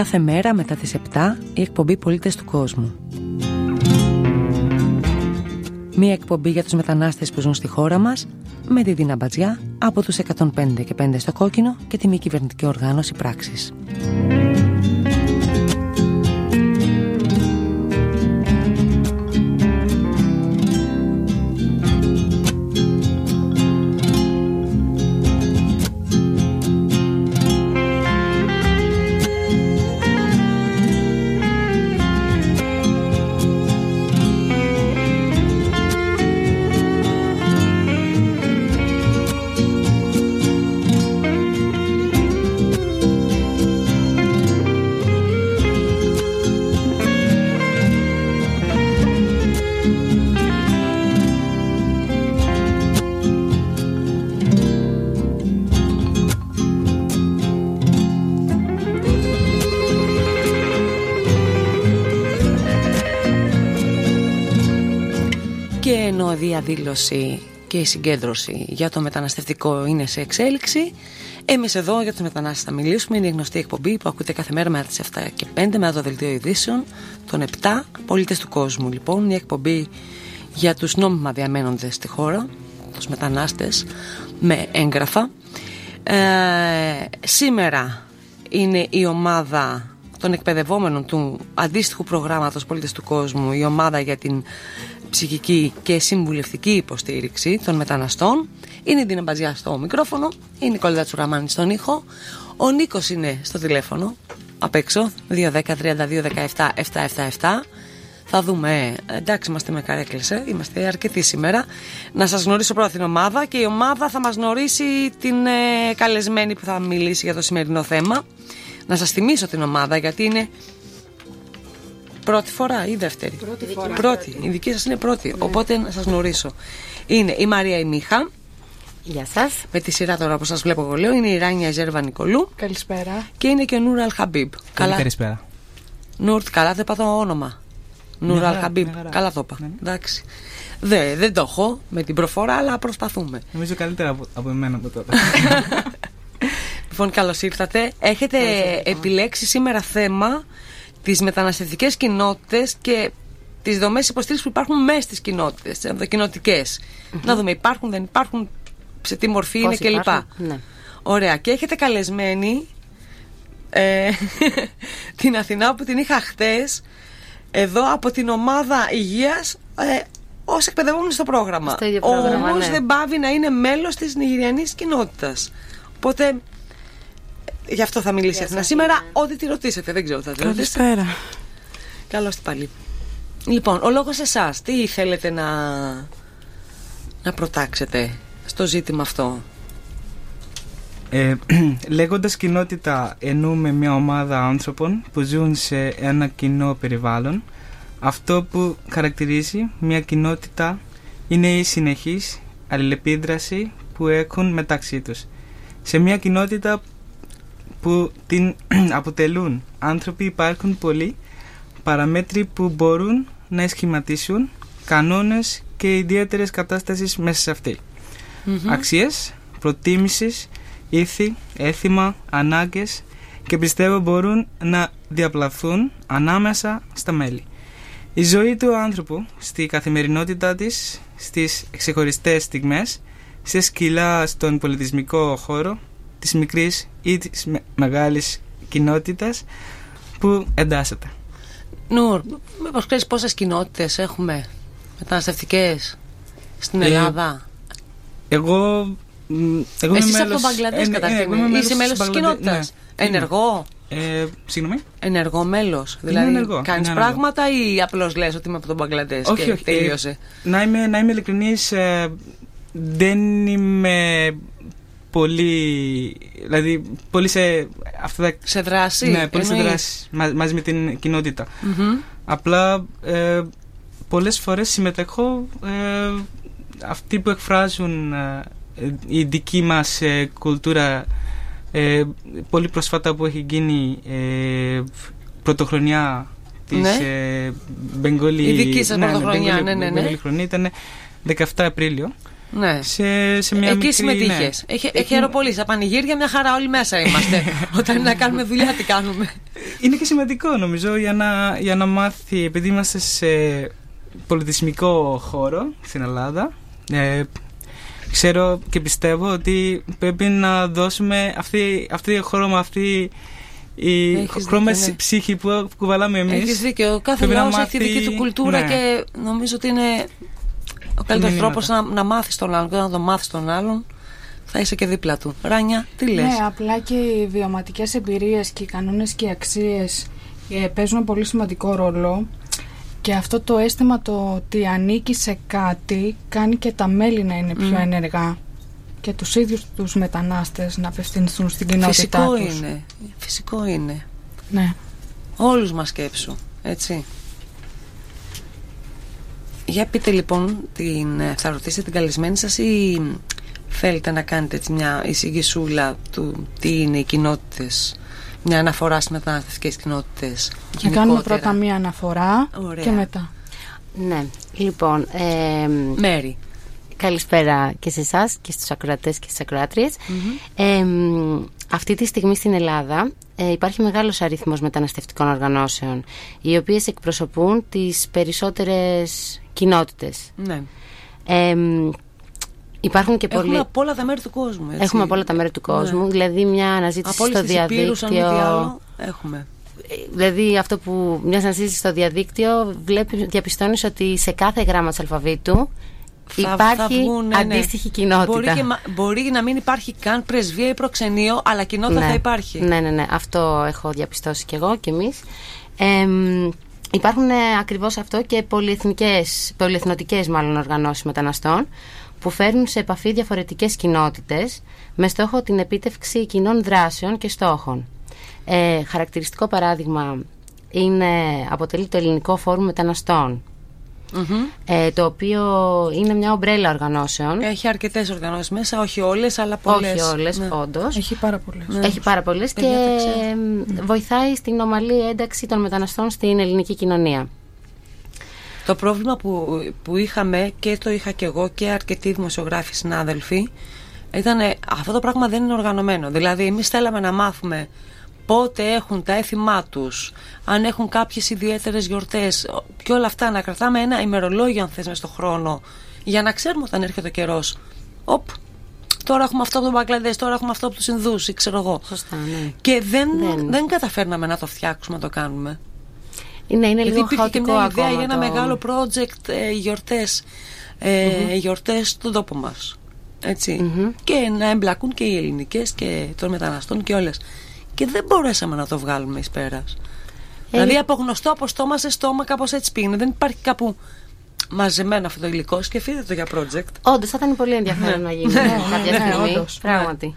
Κάθε μέρα μετά τις 7 η εκπομπή Πολίτες του Κόσμου. Μία εκπομπή για τους μετανάστες που ζουν στη χώρα μας, με τη Δίνα Μπατζιά από τους 105 και 5 στο Κόκκινο και τη μη κυβερνητική οργάνωση Πράξης. Η διαδήλωση και η συγκέντρωση για το μεταναστευτικό είναι σε εξέλιξη. Εμείς εδώ για τους μετανάστες θα μιλήσουμε. Είναι η γνωστή εκπομπή που ακούτε κάθε μέρα μετά τις 7 και 5 μετά το δελτίο ειδήσεων των 7 Πολίτες του Κόσμου. Λοιπόν, μια εκπομπή για τους νόμιμα διαμένοντες στη χώρα, τους μετανάστες με έγγραφα. Σήμερα είναι η ομάδα των εκπαιδευόμενων του αντίστοιχου προγράμματος Πολίτες του Κόσμου, η ομάδα για την ψυχική και συμβουλευτική υποστήριξη των μεταναστών. Είναι η Δίνα Μπατζιά στο μικρόφωνο, η Νικόλα Τσουραμάνη στον ήχο, ο Νίκος είναι στο τηλέφωνο απ' έξω 210-3217-777. Θα δούμε, εντάξει, είμαστε με καρέκλες, είμαστε αρκετοί σήμερα. Να σας γνωρίσω πρώτα την ομάδα και η ομάδα θα μας γνωρίσει την καλεσμένη που θα μιλήσει για το σημερινό θέμα. Να σας θυμίσω την ομάδα γιατί είναι πρώτη φορά ή δεύτερη? Πρώτη. Η δική σας είναι πρώτη, ναι. Οπότε να σας γνωρίσω. Είναι η Μαρία η Μίχα. Γεια σας. Με τη σειρά τώρα που σας βλέπω εγώ λέω. Είναι η Ράνια Ζέρβα Νικολού. Καλησπέρα. Και είναι και ο Νούρ Αλχαμπίμπ. Καλησπέρα. Νούρ, καλά δεν είπα το όνομα? Νούρ Αλχαμπίμπ. Καλά το είπα. Ναι. Εντάξει. Δεν το έχω με την προφορά, αλλά προσπαθούμε. Νομίζω καλύτερα από εμένα από τότε. Λοιπόν, καλώς ήρθατε. Έχετε επιλέξει σήμερα θέμα τις μεταναστευτικές κοινότητες και τις δομές υποστήριξης που υπάρχουν μέσα στις κοινότητες, τις ενδοκοινοτικές. Να δούμε, υπάρχουν, δεν υπάρχουν, σε τι μορφή είναι κλπ. Ναι. Ωραία. Και έχετε καλεσμένη την Αθηνά που την είχα χτες εδώ από την ομάδα υγείας ως εκπαιδευόμενη στο πρόγραμμα. Όμως ναι, δεν πάβει να είναι μέλος της νιγηριανής κοινότητας. Οπότε γι' αυτό θα μιλήσει η Αθηνά σήμερα. Ό,τι τη ρωτήσετε, δεν ξέρω, θα τη ρωτήσετε. Καλησπέρα. Καλώς την πάλι. Λοιπόν, ο λόγος εσάς, τι θέλετε να προτάξετε στο ζήτημα αυτό? Λέγοντας κοινότητα, εννοούμε μια ομάδα άνθρωπων που ζουν σε ένα κοινό περιβάλλον. Αυτό που χαρακτηρίζει μια κοινότητα είναι η συνεχής αλληλεπίδραση που έχουν μεταξύ τους. Σε μια κοινότητα που την αποτελούν άνθρωποι υπάρχουν πολλοί παραμέτροι που μπορούν να σχηματίσουν κανόνες και ιδιαίτερες κατάστασεις μέσα σε αυτή. Αξίες, προτίμησης, ήθη, έθιμα, ανάγκες και πιστεύω μπορούν να διαπλαθούν ανάμεσα στα μέλη. Η ζωή του άνθρωπου στη καθημερινότητά της, στις ξεχωριστές στιγμές, σε σκυλά στον πολιτισμικό χώρο της μικρής ή της μεγάλης κοινότητας που εντάσσεται. Νούρ, μήπως ξέρεις πόσες κοινότητες έχουμε μεταναστευτικές στην Ελλάδα? Εγώ Εσύ από τον Μπαγκλαντές καταρχήν. Είσαι μέλος της κοινότητας? Ναι. Ενεργό? Συγγνώμη. Ενεργό μέλος. Δηλαδή κάνεις πράγματα ή απλώς λες ότι είμαι από τον Μπαγκλαντές? Όχι, όχι. Τελείωσε. Να είμαι ειλικρινής, δεν είμαι πολύ, δηλαδή πολύ σε αυτά σε δράση. Ναι, πολύ σε δράση μαζί με την κοινότητα. Απλά πολλές φορές συμμετέχω αυτοί που εκφράζουν η δική μας κουλτούρα. Πολύ πρόσφατα που έχει γίνει πρωτοχρονιά της ναι. Μπενγκόλη. Η δική σας πρωτοχρονιά, ναι. Η χρονιά ήταν 17 Απρίλιο. Ναι. σε μια εκεί μικρή... συμμετείχες. Έχει αεροπολίσει. Στα πανηγύρια μια χαρά όλοι μέσα είμαστε. Όταν είναι να κάνουμε δουλειά, τι κάνουμε. Είναι και σημαντικό νομίζω για να μάθει, επειδή είμαστε σε πολιτισμικό χώρο στην Ελλάδα, ξέρω και πιστεύω ότι πρέπει να δώσουμε αυτή η χρώμα, αυτή η χρώμα ψύχη που κουβαλάμε εμείς. Έχεις δίκιο. Κάθε λαός έχει τη δική του κουλτούρα, και νομίζω ότι είναι ο καλύτερος τρόπος να μάθεις τον άλλον, και όταν τον μάθεις τον άλλον θα είσαι και δίπλα του. Ράνια, τι λες? Ναι, απλά και οι βιωματικές εμπειρίες και οι κανόνες και οι αξίες παίζουν πολύ σημαντικό ρόλο, και αυτό το αίσθημα το ότι ανήκει σε κάτι κάνει και τα μέλη να είναι πιο ενεργά και τους ίδιους τους μετανάστες να απευθυνθούν στην κοινότητά τους. Φυσικό είναι. Ναι. Όλους μας σκέψου, έτσι. Για πείτε λοιπόν, θα ρωτήσετε την καλεσμένη σας ή θέλετε να κάνετε έτσι μια εισηγησούλα του τι είναι οι κοινότητες, μια αναφορά στις μεταναστευτικές κοινότητες? Να κάνουμε πρώτα μια αναφορά. Ωραία. Και μετά. Ναι, λοιπόν, Μέρη, καλησπέρα και σε εσάς και στους ακροατές και στις ακροάτριες. Αυτή τη στιγμή στην Ελλάδα υπάρχει μεγάλος αριθμός μεταναστευτικών οργανώσεων, οι οποίες εκπροσωπούν τις περισσότερες κοινότητες. Ναι. Έχουμε από όλα τα μέρη του κόσμου. Έτσι. Έχουμε από όλα τα μέρη του κόσμου. Ναι. Δηλαδή μια αναζήτηση στο διαδίκτυο. Έχουμε. Δηλαδή μια αναζήτηση στο διαδίκτυο, διαπιστώνεις ότι σε κάθε γράμμα του αλφαβήτου υπάρχει αντίστοιχη κοινότητα. Μπορεί να μην υπάρχει καν πρεσβεία ή προξενείο, αλλά κοινότητα θα υπάρχει. Ναι. Αυτό έχω διαπιστώσει κι εγώ κι εμείς. Υπάρχουν ακριβώς αυτό και πολυεθνωτικές μάλλον οργανώσεις μεταναστών, που φέρνουν σε επαφή διαφορετικές κοινότητες με στόχο την επίτευξη κοινών δράσεων και στόχων. Χαρακτηριστικό παράδειγμα αποτελεί το Ελληνικό Φόρουμ Μεταναστών, το οποίο είναι μια ομπρέλα οργανώσεων. Έχει αρκετές οργανώσεις μέσα, όχι όλες, αλλά πολλές. Όχι όλες, όντως. Έχει πάρα πολλές. Ναι. Έχει πάρα πολλές και βοηθάει στην ομαλή ένταξη των μεταναστών στην ελληνική κοινωνία. Το πρόβλημα που είχαμε, και το είχα και εγώ και αρκετοί δημοσιογράφοι συνάδελφοι, ήταν αυτό το πράγμα δεν είναι οργανωμένο. Δηλαδή εμείς θέλαμε να μάθουμε πότε έχουν τα έθιμά τους, αν έχουν κάποιες ιδιαίτερες γιορτές και όλα αυτά, να κρατάμε ένα ημερολόγιο αν θες μες στον χρόνο, για να ξέρουμε όταν έρχεται ο καιρός. Τώρα έχουμε αυτό από τον Μπαγκλαντές, τώρα έχουμε αυτό από τους Ινδούς ή ξέρω εγώ. Σωστά, ναι. Και δεν καταφέρναμε να το φτιάξουμε, να το κάνουμε. Είναι λίγο χαοτικό ακόμα. Υπήρχε μια ιδέα για ένα μεγάλο project γιορτές στον τόπο μας. Έτσι. Και να εμπλακούν και οι ελληνικές και των μεταναστών και όλες. Και δεν μπορέσαμε να το βγάλουμε εις πέρας. Δηλαδή από γνωστό από στόμα σε στόμα, κάπως έτσι πήγαινε. Δεν υπάρχει κάπου μαζεμένο αυτό το υλικό. Σκεφτείτε το για project. Όντως θα ήταν πολύ ενδιαφέρον να γίνει κάποια στιγμή. Πράγματι.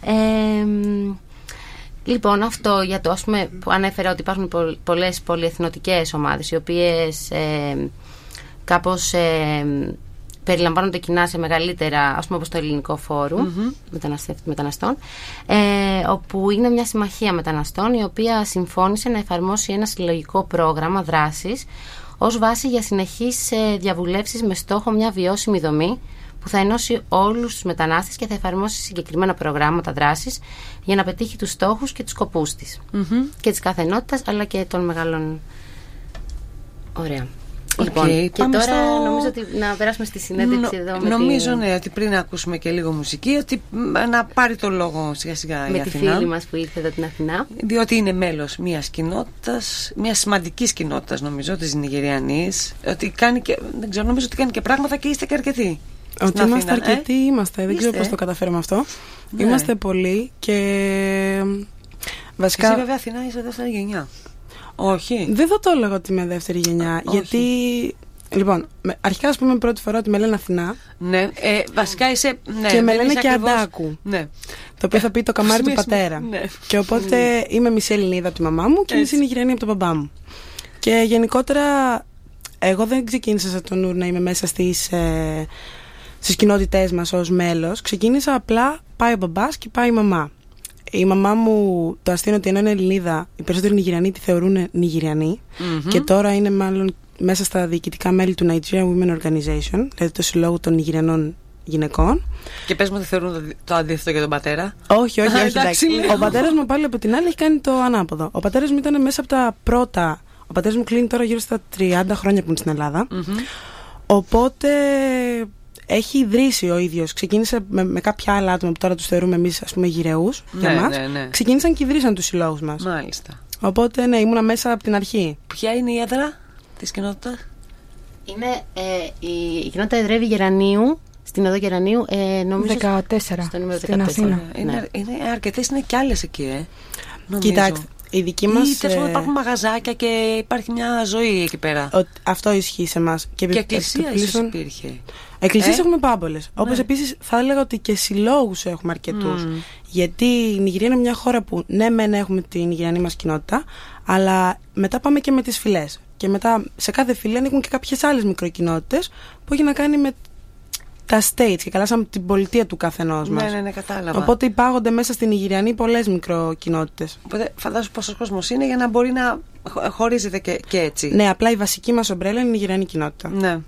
Λοιπόν, αυτό για το, ας πούμε, που ανέφερα ότι υπάρχουν πολλές πολυεθνωτικές ομάδες, οι οποίες κάπως περιλαμβάνονται κοινά σε μεγαλύτερα, ας πούμε, όπως το Ελληνικό Φόρουμ Μεταναστών, όπου είναι μια συμμαχία μεταναστών η οποία συμφώνησε να εφαρμόσει ένα συλλογικό πρόγραμμα δράσης ως βάση για συνεχείς διαβουλεύσεις με στόχο μια βιώσιμη δομή που θα ενώσει όλους τους μετανάστες και θα εφαρμόσει συγκεκριμένα προγράμματα δράσης για να πετύχει τους στόχους και τους σκοπούς της και της κάθε ενότητας, αλλά και των μεγάλων. Ωραία. Λοιπόν, και τώρα νομίζω ότι να περάσουμε στη συνέντευξη εδώ. Νομίζω ότι πριν να ακούσουμε και λίγο μουσική, ότι να πάρει το λόγο σιγά σιγά με η τη Αθηνά, φίλη μας που ήρθε εδώ την Αθηνά. Διότι είναι μέλος μιας κοινότητας, μιας σημαντικής κοινότητας, νομίζω, της Νιγηριανής. Ότι κάνει και, δεν ξέρω, νομίζω ότι κάνει και πράγματα και είστε και αρκετοί. Ότι είμαστε αρκετοί, είμαστε. Δεν ξέρω πώς το καταφέραμε αυτό. Ναι. Είμαστε πολλοί και βασικά. Εσύ βέβαια Αθηνά είσαι δεύτερη γενιά. Όχι. Δεν θα το έλεγα ότι είμαι δεύτερη γενιά. Όχι. Γιατί. Λοιπόν, αρχικά ας πούμε πρώτη φορά ότι με λένε Αθηνά. Ναι, βασικά είσαι. Ναι, και με λένε και ακριβώς... Αντάκου. Ναι. Το οποίο θα πει το καμάρι του πατέρα. Ναι. Και οπότε είμαι μισή Ελληνίδα από τη μαμά μου και μισή Νιγηριανή από τον μπαμπά μου. Και γενικότερα, εγώ δεν ξεκίνησα σαν τον Νούρ να είμαι μέσα στις κοινότητές μας ως μέλος. Ξεκίνησα απλά, πάει ο μπαμπάς και πάει η μαμά. Η μαμά μου, το αστείο είναι ότι ενώ είναι Ελληνίδα, οι περισσότεροι Νιγηριανοί τη θεωρούν Νιγηριανή και τώρα είναι μάλλον μέσα στα διοικητικά μέλη του Nigeria Women Organization, δηλαδή του Συλλόγου των Νιγηριανών γυναικών. Και πες μου ότι θεωρούν το αντίθετο για τον πατέρα. Όχι, εντάξει. Ο πατέρας μου πάλι από την άλλη έχει κάνει το ανάποδο. Ο πατέρας μου ήταν μέσα από τα πρώτα. Ο πατέρας μου κλείνει τώρα γύρω στα 30 χρόνια που είναι στην Ελλάδα. Οπότε έχει ιδρύσει ο ίδιος. Ξεκίνησε με κάποια άλλα άτομα που τώρα τους θεωρούμε εμείς, ας πούμε, γυρεούς για μας. Ναι. Ξεκίνησαν και ιδρύσαν τους συλλόγους μας. Μάλιστα. Οπότε ναι, ήμουνα μέσα από την αρχή. Ποια είναι η έδρα της κοινότητας? Είναι η κοινότητα εδρεύει Γερανίου, στην οδό Γερανίου, νομίζω 14, στο νούμερο 14. στην Αθήνα. Είναι αρκετές, είναι κι άλλες εκεί, νομίζω. Κοιτάξτε, η δική μας. Ή υπάρχουν μαγαζάκια και υπάρχει μια ζωή εκεί πέρα. Αυτό ισχύει σε εμάς. Και εκκλησία ίσως υπήρχε. Εκκλησίες έχουμε πάμπολες. Ναι. Όπως επίσης θα έλεγα ότι και συλλόγους έχουμε αρκετούς. Γιατί η Νιγηρία είναι μια χώρα που ναι, μεν έχουμε την νιγηριανή μας κοινότητα, αλλά μετά πάμε και με τις φυλές. Και μετά σε κάθε φυλή ανήκουν και κάποιες άλλες μικροκοινότητες που έχει να κάνει με τα states και καλά σαν την πολιτεία του καθενός μας. Ναι, κατάλαβα. Οπότε υπάγονται μέσα στην Νιγηριανή πολλές μικροκοινότητες. Οπότε φαντάζομαι πόσος κόσμος είναι για να μπορεί να χωρίζεται και έτσι. Ναι, απλά η βασική μας ομπρέλα είναι η Νιγηριανή κοινότητα. Ναι.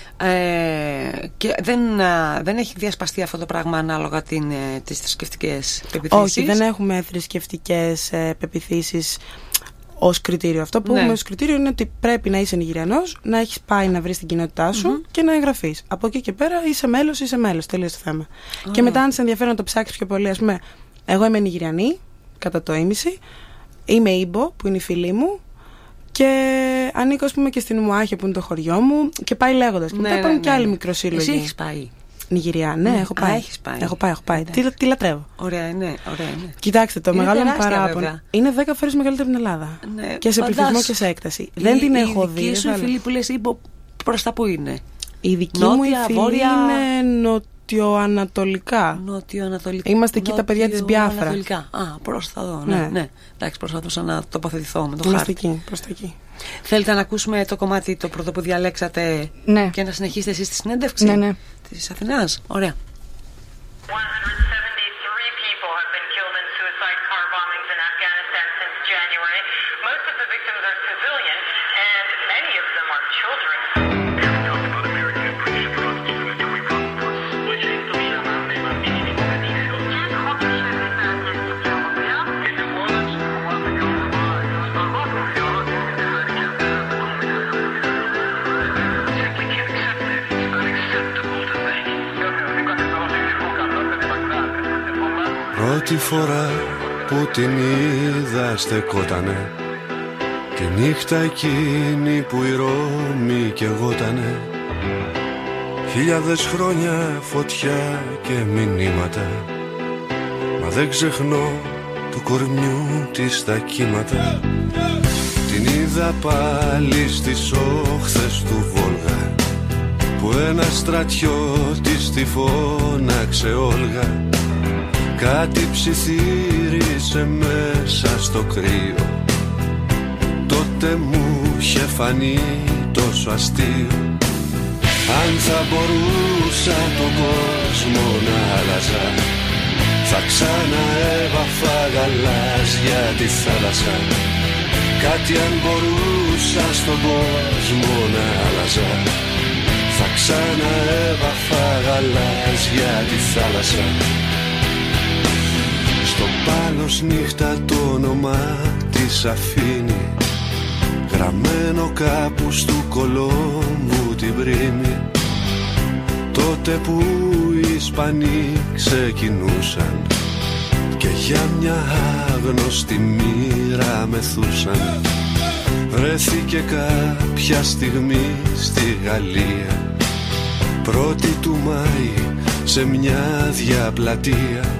Και δεν έχει διασπαστεί αυτό το πράγμα ανάλογα τις θρησκευτικές πεποιθήσεις? Όχι, δεν έχουμε θρησκευτικές πεποιθήσεις ως κριτήριο. Αυτό που έχουμε ως κριτήριο είναι ότι πρέπει να είσαι Νιγηριανός, να έχεις πάει να βρεις την κοινότητά σου και να εγγραφείς. Από εκεί και πέρα είσαι μέλος, τελείωσε το θέμα. Και μετά, αν σε ενδιαφέρει να το ψάξεις πιο πολύ, ας πούμε, εγώ είμαι Νιγηριανή, κατά το ήμιση, είμαι Ήμπο, που είναι η φίλη μου, και ανήκω, ας πούμε, και στην Ουμουάχια, που είναι το χωριό μου, και πάει λέγοντας. Και μετά υπάρχουν και άλλοι μικροσύλλογοι. Εσύ έχεις πάει? Νιγηρία, ναι, έχω πάει. Έχεις πάει. Έχω πάει. Τι λατρεύω. Ωραία είναι. Κοιτάξτε, το μεγάλο μου παράπονο είναι 10 φορές μεγαλύτερη από την Ελλάδα. Ναι, και σε πληθυσμό και σε έκταση. Δεν την έχω δει. Η δική σου φίλη που λες προς τα που είναι? Η δική μου φίλη είναι νοτιοανατολικά. Είμαστε εκεί τα παιδιά της Μπιάφρα. Προς τα δω. Ναι. Εντάξει, προσπαθούσα να τοποθετηθώ με το χάρτη. Προς τα εκεί. Θέλετε να ακούσουμε το κομμάτι το πρώτο που διαλέξατε και να συνεχίσετε εσείς τη συνέντευξη της Αθηνάς? Ωραία. Πρώτη φορά που την είδα στεκότανε, τη νύχτα εκείνη που η Ρώμη καιγότανε. 1000 χρόνια φωτιά και μηνύματα, μα δεν ξεχνώ του κορμιού της τα κύματα. Την είδα πάλι στις όχθες του Βόλγα, που ένας στρατιώτης τη φώναξε Όλγα. Κάτι ψιθύρισε μέσα στο κρύο, τότε μου είχε φανεί τόσο αστείο. Αν θα μπορούσα τον κόσμο να άλλαζα, θα ξαναέβαφα γαλάζια τη θάλασσα. Κάτι αν μπορούσα στον κόσμο να άλλαζα, θα ξαναέβαφα γαλάζια τη θάλασσα. Στο πάλος νύχτα το όνομα της αφήνει, γραμμένο κάπου στου Κολόμβου την πρίμη. Τότε που οι Ισπανοί ξεκινούσαν και για μια άγνωστη μοίρα μεθούσαν, βρέθηκε κάποια στιγμή στη Γαλλία, 1η του Μάη σε μια διαπλατεία.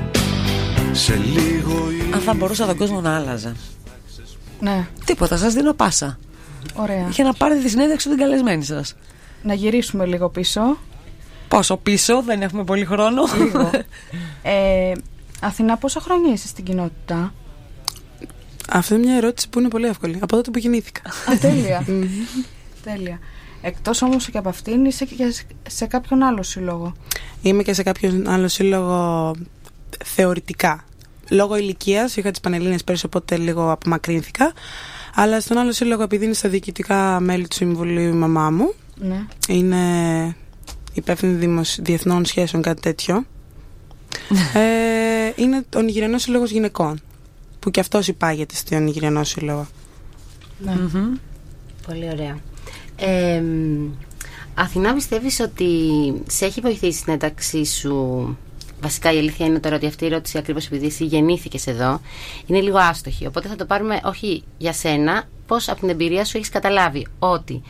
Αν θα μπορούσα τον κόσμο να άλλαζα. Ναι. Τίποτα, σας δίνω πάσα. Ωραία. Για να πάρετε τη συνέντευξη την καλεσμένη σας. Να γυρίσουμε λίγο πίσω. Πόσο πίσω, δεν έχουμε πολύ χρόνο. Λίγο. Αθηνά, πόσα χρόνια είσαι στην κοινότητα? Αυτή είναι μια ερώτηση που είναι πολύ εύκολη. Από τότε που γεννήθηκα. Τέλεια. Τέλεια. Εκτός όμως και από αυτήν, είσαι και σε κάποιον άλλο σύλλογο? Είμαι και σε κάποιον άλλο σύλλογο θεωρητικά. Λόγω ηλικίας είχα τις Πανελλήνιες πέρυσι, οπότε λίγο απομακρύνθηκα. Αλλά στον άλλο σύλλογο, επειδή είναι στα διοικητικά μέλη του Συμβουλίου η μαμά μου, είναι υπεύθυνη διεθνών σχέσεων, κάτι τέτοιο. Είναι ο Νιγηριανός Σύλλογος Γυναικών, που και αυτός υπάγεται στον Νιγηριανό Σύλλογο. Ναι. Πολύ ωραία. Αθηνά, πιστεύεις ότι σε έχει βοηθήσει στην ένταξή σου? Βασικά η αλήθεια είναι τώρα ότι αυτή η ερώτηση, ακριβώς επειδή εσύ γεννήθηκες εδώ, είναι λίγο άστοχη. Οπότε θα το πάρουμε όχι για σένα, πώς από την εμπειρία σου έχεις καταλάβει ότι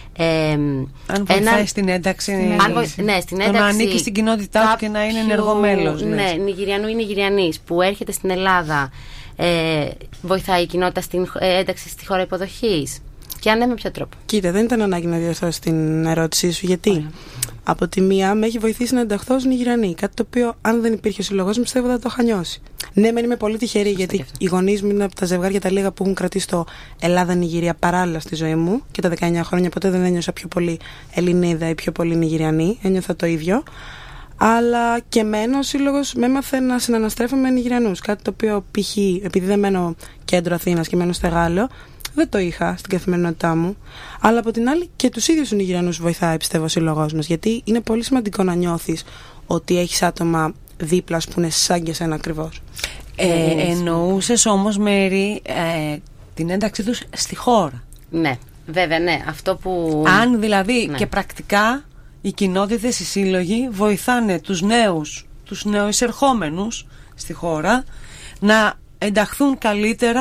αν βοηθάει στην ένταξη, στην ένταξη, να ανήκει στην κοινότητά του και να είναι ενεργό μέλος. Ναι, Νιγηριανού ή Νιγηριανής που έρχεται στην Ελλάδα, βοηθάει η κοινότητα στην ένταξη στη χώρα υποδοχής? Και αν ναι, με ποιο τρόπο? Κοίτα, δεν ήταν ανάγκη να διορθώσει την ερώτησή σου, γιατί από τη μία με έχει βοηθήσει να ενταχθώ ως Νιγηριανή. Κάτι το οποίο, αν δεν υπήρχε ο σύλλογος μου, πιστεύω θα το είχα νιώσει. Ναι, μεν είμαι πολύ τυχερή, γιατί οι γονείς μου είναι από τα ζευγάρια τα λίγα που έχουν κρατήσει το Ελλάδα-Νιγηρία παράλληλα στη ζωή μου, και τα 19 χρόνια ποτέ δεν ένιωσα πιο πολύ Ελληνίδα ή πιο πολύ Νιγηριανή. Ένιωθα το ίδιο. Αλλά και εμένα ο σύλλογος με έμαθε να συναναστρέφω με Νιγηριανούς. Κάτι το οποίο π.χ. επειδή δεν μένω κέντρο Αθήνας και μένω Στεγάλο, δεν το είχα στην καθημερινότητά μου. Αλλά από την άλλη και τους ίδιους τους Νιγηριανούς βοηθάει, πιστεύω, ο σύλλογός μας. Γιατί είναι πολύ σημαντικό να νιώθεις ότι έχεις άτομα δίπλα που είναι σαν και σένα ακριβώς. Εννοούσες όμως, Μέρη, την ένταξή τους στη χώρα? Ναι, βέβαια, ναι. Αυτό που... Αν δηλαδή και πρακτικά οι κοινότητες, οι σύλλογοι βοηθάνε τους νεοεισερχόμενους στη χώρα να ενταχθούν καλύτερα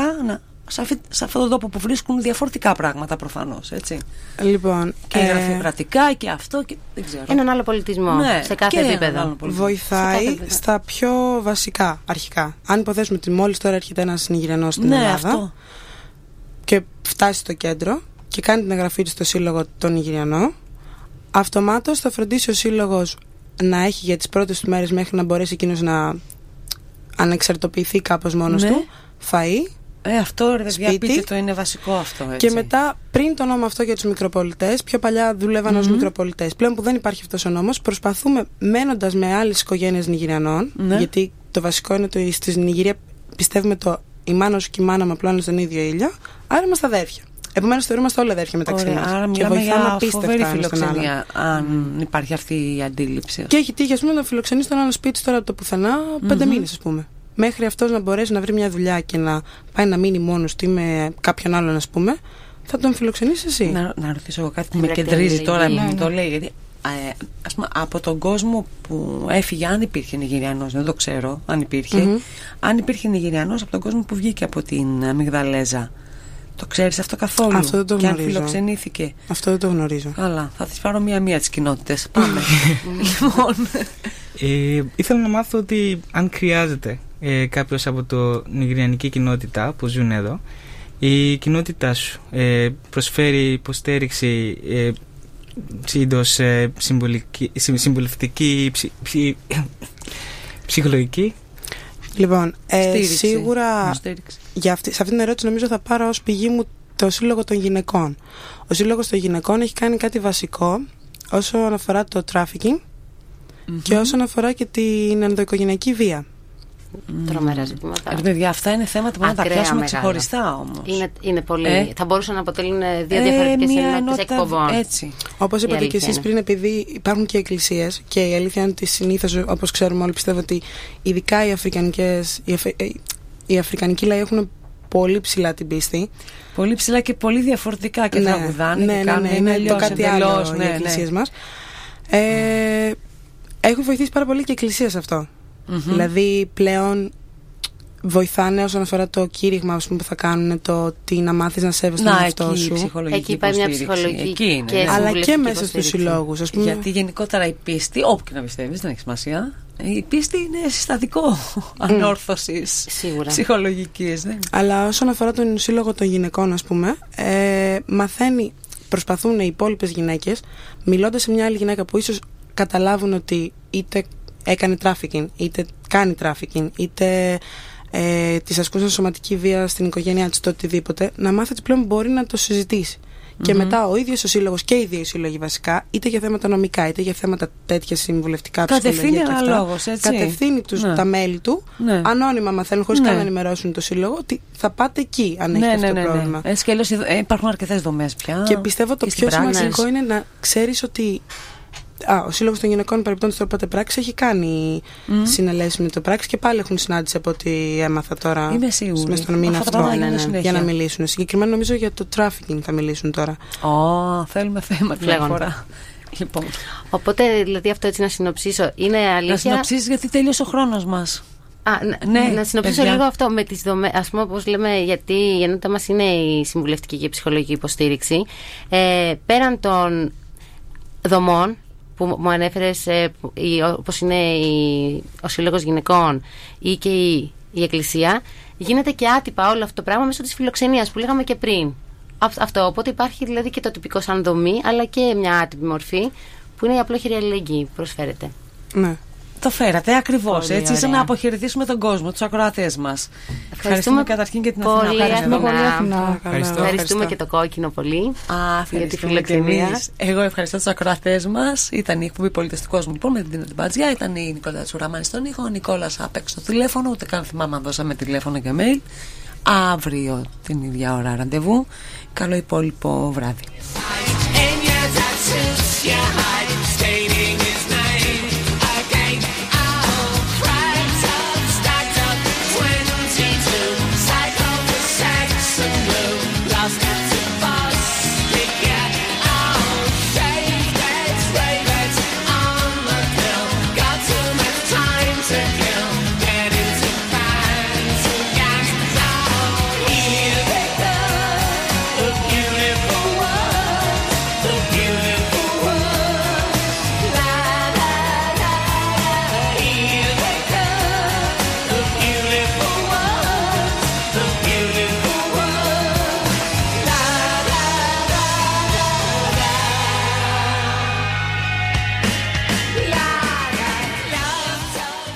σε αυτόν τον τόπο που βρίσκουν διαφορετικά πράγματα προφανώς, έτσι. Λοιπόν, και γραφειοκρατικά και αυτό και δεν ξέρω. Έναν άλλο πολιτισμό, σε κάθε επίπεδο. Βοηθάει στα πιο βασικά αρχικά. Αν υποθέσουμε ότι μόλις τώρα έρχεται ένας Νιγηριανός στην Ελλάδα αυτό. Και φτάσει στο κέντρο και κάνει την εγγραφή του στο σύλλογο τον Νιγηριανό, αυτομάτως θα φροντίσει ο σύλλογος να έχει για τις πρώτες του μέρες, μέχρι να μπορέσει εκείνος να ανεξαρτοποιηθεί κάπως μόνος του, φαΐ. Αυτό ρε παιδιά, πείτε το, είναι βασικό αυτό, έτσι. Και μετά, πριν το νόμο αυτό για τους μικροπολιτές, πιο παλιά δουλεύαν ως μικροπολιτές. Πλέον που δεν υπάρχει αυτός ο νόμος, προσπαθούμε, μένοντας με άλλες οικογένειες Νιγηριανών, γιατί το βασικό είναι ότι στη Νιγηρία πιστεύουμε η μάνα σου και η μάνα μου απλώνουν στον ίδιο ήλιο, άρα είμαστε αδέρφια. Επομένως θεωρούμαστε όλοι αδέρφια μεταξύ μας. Άρα μιλάμε για φοβερή φιλοξενία, αν υπάρχει αυτή η αντίληψη. Και έχει τύχει, ας πούμε, να φιλοξενεί στον άλλο σπίτι τώρα από το πουθενά 5 μήνες, ας πούμε. Μέχρι αυτός να μπορέσει να βρει μια δουλειά και να πάει να μείνει μόνος του ή με κάποιον άλλον, ας πούμε, θα τον φιλοξενήσει εσύ. Να ρωτήσω εγώ κάτι που με κεντρίζει τώρα, μου το λέει, γιατί ας πούμε, από τον κόσμο που έφυγε, αν υπήρχε Νιγηριανός, δεν το ξέρω αν υπήρχε, αν υπήρχε Νιγηριανός από τον κόσμο που βγήκε από την Αμυγδαλέζα, το ξέρεις αυτό καθόλου? Αυτό δεν το γνωρίζω. Και αν φιλοξενήθηκε? Αυτό δεν το γνωρίζω. Καλά, θα τις πάρω μία-μία τις κοινότητες. Πάμε. Λοιπόν, ήθελα να μάθω ότι αν χρειάζεται κάποιος από το νιγηριανική κοινότητα που ζουν εδώ, η κοινότητα σου προσφέρει υποστήριξη συμβουλευτική, ψυχολογική? Λοιπόν, σίγουρα σε αυτή την ερώτηση νομίζω θα πάρω ως πηγή μου το Σύλλογο των Γυναικών. Ο Σύλλογος των Γυναικών έχει κάνει κάτι βασικό όσον αφορά το trafficking και όσον αφορά και την ενδοοικογενειακή βία. Τρομερά ζητήματα. Παιδιά, αυτά είναι θέματα που να τα πιάσουμε ξεχωριστά όμως. Είναι πολύ. Θα μπορούσαν να αποτελούν δύο διαφορετικές ενότητες εκπομπών. Όπως είπατε και εσείς πριν, επειδή υπάρχουν και εκκλησίες, και η αλήθεια είναι ότι συνήθως, όπως ξέρουμε όλοι, πιστεύω ότι ειδικά οι αφρικανικοί λαοί έχουν πολύ ψηλά την πίστη. Πολύ ψηλά και πολύ διαφορετικά και τραγουδάνε. Ναι, είναι το κάτι άλλο οι εκκλησίες μας. Έχουν βοηθήσει πάρα πολύ και η εκκλησία σε αυτό. Δηλαδή πλέον βοηθάνε όσον αφορά το κήρυγμα, ας πούμε, που θα κάνουν, το ότι να μάθεις να σέβεσαι τον εαυτό σου. Εκεί υπάρχει μια ψυχολογική αλλά και μέσα στους συλλόγους, ας πούμε. Γιατί γενικότερα η πίστη, όπου και να πιστεύεις, δεν έχει σημασία, η πίστη είναι συστατικό ανόρθωσης ψυχολογικής. Αλλά όσον αφορά τον σύλλογο των γυναικών, ας πούμε, προσπαθούν οι υπόλοιπες γυναίκες, μιλώντας σε μια άλλη γυναίκα που ίσως καταλάβουν ότι είτε έκανε trafficking, είτε κάνει trafficking, είτε της ασκούσαν σωματική βία στην οικογένειά της, το οτιδήποτε, να μάθει ότι πλέον μπορεί να το συζητήσει. Και μετά ο ίδιος ο σύλλογος και οι δύο σύλλογοι βασικά, είτε για θέματα νομικά, είτε για θέματα τέτοια συμβουλευτικά, κατευθύνει αναλόγως, έτσι. Κατευθύνει τα μέλη του, ανώνυμα μαθαίνουν, χωρίς καν να ενημερώσουν το σύλλογο, ότι θα πάτε εκεί, αν έχετε αυτό το πρόβλημα. Έτσι κι αλλιώς υπάρχουν αρκετές δομές πια. Και πιστεύω το πιο σημαντικό είναι να ξέρεις ότι ο Σύλλογος των Γυναικών Παρεπτόντων στο Πρώτο Πράξη έχει κάνει συνελέσεις με το Πράξη και πάλι έχουν συνάντηση από ό,τι έμαθα τώρα. Είμαι σίγουρη. Μες στον μήνα αυτό. Για να μιλήσουν. Συγκεκριμένα νομίζω για το trafficking θα μιλήσουν τώρα. Θέλουμε θέμα την φορά. Λοιπόν. Οπότε, δηλαδή, αυτό έτσι να συνοψίσω. Είναι αλήθεια. Να συνοψίσεις, γιατί τέλειωσε ο χρόνος μας. Να συνοψίσω λίγο αυτό με τις δομές. Ας πούμε, όπως λέμε, γιατί η ενότητα μας είναι η συμβουλευτική και η ψυχολογική υποστήριξη. Πέραν των δομών που μου ανέφερες, όπως είναι ο Σύλλογος Γυναικών ή και η Εκκλησία, γίνεται και άτυπα όλο αυτό το πράγμα μέσω της φιλοξενίας που λέγαμε και πριν. Αυτό, οπότε υπάρχει δηλαδή και το τυπικό σαν δομή, αλλά και μια άτυπη μορφή που είναι η απλόχερη αλληλεγγύη που προσφέρεται. Ναι. Το φέρατε ακριβώς έτσι, σαν να αποχαιρετήσουμε τον κόσμο, τους ακροατές μας. Ευχαριστούμε καταρχήν και την Αθηνά. Ευχαριστούμε και το Κόκκινο πολύ για τη φιλοξενία. Εγώ ευχαριστώ τους ακροατές μας. Ήταν η εκπομπή Πολιτιστικός μου λοιπόν με την Τίνα την Μπατζιά. Ήταν η Νικόλα Τσουραμάνη στον ήχο, ο Νικόλας απ' έξω στο τηλέφωνο. Ούτε καν θυμάμαι αν δώσαμε τηλέφωνο και mail. Αύριο την ίδια ώρα ραντεβού. Καλό υπόλοιπο βράδυ.